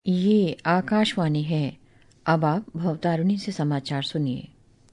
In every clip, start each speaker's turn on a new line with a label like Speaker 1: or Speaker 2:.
Speaker 1: ये आकाशवाणी है। अब आप भवतारिणी से समाचार सुनिए।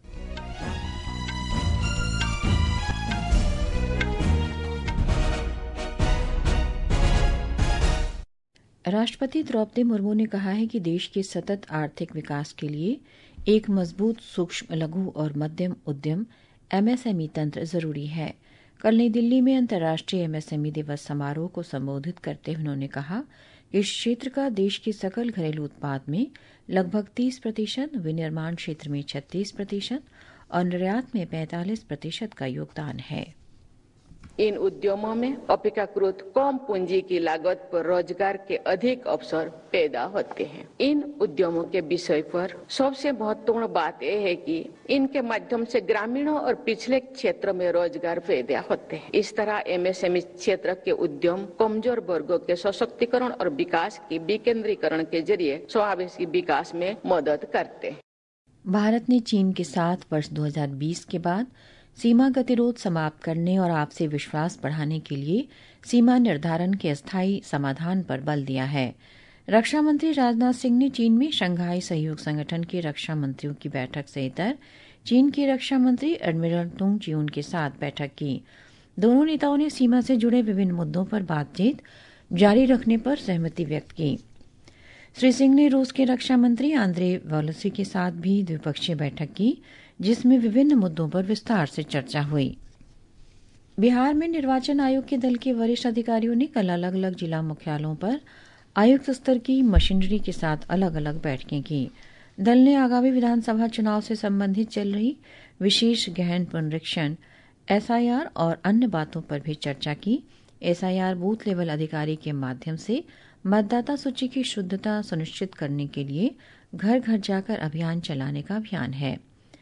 Speaker 1: राष्ट्रपति द्रौपदी मुर्मू ने कहा है कि देश के सतत आर्थिक विकास के लिए एक मजबूत सूक्ष्म, लघु और मध्यम उद्यम एमएसएमई तंत्र जरूरी है। कल नई दिल्ली में अंतर्राष्ट्रीय एमएसएमई दिवस समारोह को संबोधित करते हुए उन्होंने कहा कि इस क्षेत्र का देश के सकल घरेलू उत्पाद में लगभग 30%, विनिर्माण क्षेत्र में 36% और निर्यात में 45% का योगदान है।
Speaker 2: इन उद्यमों में अपेक्षाकृत कम पूंजी की लागत पर रोजगार के अधिक अवसर पैदा होते हैं। इन उद्यमों के विषय पर सबसे महत्वपूर्ण बात यह है कि इनके माध्यम से ग्रामीणों और पिछले क्षेत्रों में रोजगार पैदा होते हैं। इस तरह एमएसएमई क्षेत्र के उद्यम कमजोर वर्गों के सशक्तिकरण और विकास की विकेंद्रीकरण के जरिए समावेशी विकास में मदद करते हैं।
Speaker 1: भारत ने चीन के साथ वर्ष 2020 के बाद सीमा गतिरोध समाप्त करने और आपसी विश्वास बढ़ाने के लिए सीमा निर्धारण के अस्थायी समाधान पर बल दिया है। रक्षा मंत्री राजनाथ सिंह ने चीन में शंघाई सहयोग संगठन के रक्षा मंत्रियों की बैठक से इतर चीन की रक्षा मंत्री एडमिरल तुंग जियून के साथ बैठक की। दोनों नेताओं ने सीमा से जुड़े विभिन्न मुद्दों पर बातचीत जारी रखने पर सहमति व्यक्त की। श्री सिंह ने रूस के रक्षा मंत्री आंद्रे वोलोसी के साथ भी द्विपक्षीय बैठक की, जिसमें विभिन्न मुद्दों पर विस्तार से चर्चा हुई। बिहार में निर्वाचन आयोग के दल के वरिष्ठ अधिकारियों ने कल अलग अलग जिला मुख्यालयों पर आयुक्त स्तर की मशीनरी के साथ अलग अलग बैठकें की। दल ने आगामी विधानसभा चुनाव से संबंधित चल रही विशेष गहन पुनरीक्षण एसआईआर और अन्य बातों पर भी चर्चा की। एसआईआर बूथ लेवल अधिकारी के माध्यम से मतदाता सूची की शुद्धता सुनिश्चित करने के लिए घर घर जाकर अभियान चलाने का अभियान है।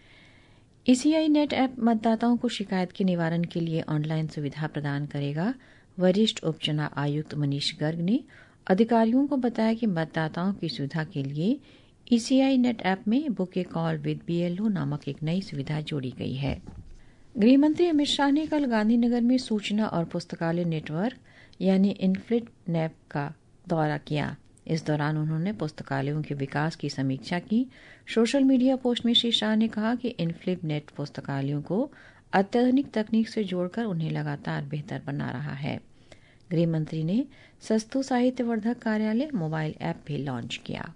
Speaker 1: ईसीआई नेट ऐप मतदाताओं को शिकायत के निवारण के लिए ऑनलाइन सुविधा प्रदान करेगा। वरिष्ठ उपचुनाव आयुक्त मनीष गर्ग ने अधिकारियों को बताया कि मतदाताओं की सुविधा के लिए ईसीआई नेट ऐप में book a call with BLO नामक एक नई सुविधा जोड़ी गई है। गृहमंत्री अमित शाह ने कल गांधीनगर में सूचना और पुस्तकालय नेटवर्क यानी इनफ्लिट नेप का दौरा किया। इस दौरान उन्होंने पुस्तकालयों के विकास की समीक्षा की। सोशल मीडिया पोस्ट में श्री शाह ने कहा कि इनफ्लिप नेट पुस्तकालयों को अत्याधुनिक तकनीक से जोड़कर उन्हें लगातार बेहतर बना रहा है। गृह मंत्री ने सस्तु साहित्यवर्धक कार्यालय मोबाइल ऐप भी लॉन्च किया।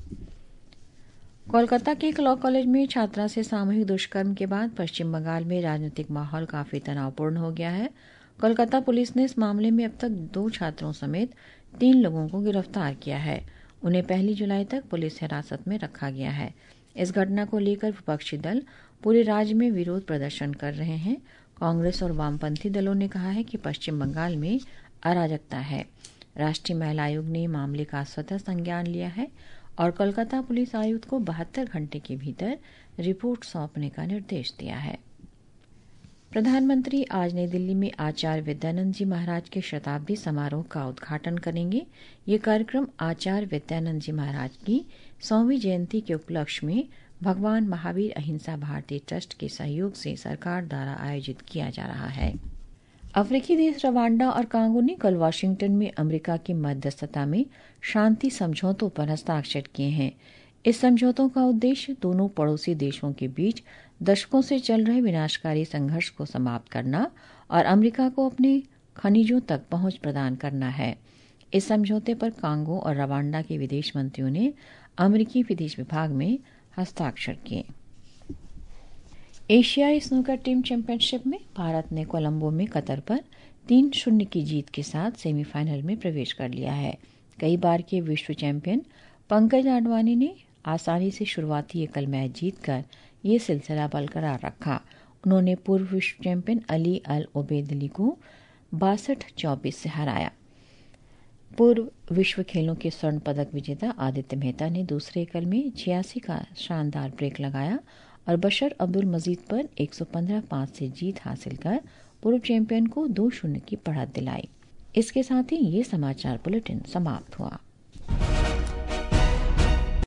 Speaker 1: कोलकाता के एक लॉ कॉलेज में छात्रा से सामूहिक दुष्कर्म के बाद पश्चिम बंगाल में राजनीतिक माहौल काफी तनावपूर्ण हो गया है। कोलकाता पुलिस ने इस मामले में अब तक 2 छात्रों समेत 3 लोगों को गिरफ्तार किया है। उन्हें 1 जुलाई तक पुलिस हिरासत में रखा गया है। इस घटना को लेकर विपक्षी दल पूरे राज्य में विरोध प्रदर्शन कर रहे हैं। कांग्रेस और वामपंथी दलों ने कहा है कि पश्चिम बंगाल में अराजकता है। राष्ट्रीय महिला आयोग ने मामले का स्वतः संज्ञान लिया है और कोलकाता पुलिस आयुक्त को 72 घंटे के भीतर रिपोर्ट सौंपने का निर्देश दिया है। प्रधानमंत्री आज नई दिल्ली में आचार्य विद्यानंद जी महाराज के शताब्दी समारोह का उद्घाटन करेंगे। ये कार्यक्रम आचार्य विद्यानंद जी महाराज की 100वीं जयंती के उपलक्ष्य में भगवान महावीर अहिंसा भारती ट्रस्ट के सहयोग से सरकार द्वारा आयोजित किया जा रहा है। अफ्रीकी देश रवांडा और कांगो ने कल वाशिंगटन में अमेरिका की मध्यस्थता में शांति समझौतों पर हस्ताक्षर किए हैं। इस समझौतों का उद्देश्य दोनों पड़ोसी देशों के बीच दशकों से चल रहे विनाशकारी संघर्ष को समाप्त करना और अमेरिका को अपने खनिजों तक पहुंच प्रदान करना है। इस समझौते पर कांगो और रवांडा के विदेश मंत्रियों ने अमेरिकी विदेश विभाग में हस्ताक्षर किए। एशियाई स्नूकर टीम चैंपियनशिप में भारत ने कोलंबो में कतर पर 3-0 की जीत के साथ सेमीफाइनल में प्रवेश कर लिया है। कई बार के विश्व चैंपियन पंकज आडवाणी ने आसानी से शुरुआती एकल मैच जीतकर ये सिलसिला बरकरार रखा। उन्होंने पूर्व विश्व चैंपियन अली अल ओबेदली को 62-24 से हराया। पूर्व विश्व खेलों के स्वर्ण पदक विजेता आदित्य मेहता ने दूसरे एकल में 86 का शानदार ब्रेक लगाया और बशर अब्दुल मजीद पर 115-5 से जीत हासिल कर पूर्व चैंपियन को 2-0 की बढ़त दिलाई। इसके साथ ही ये समाचार बुलेटिन समाप्त हुआ।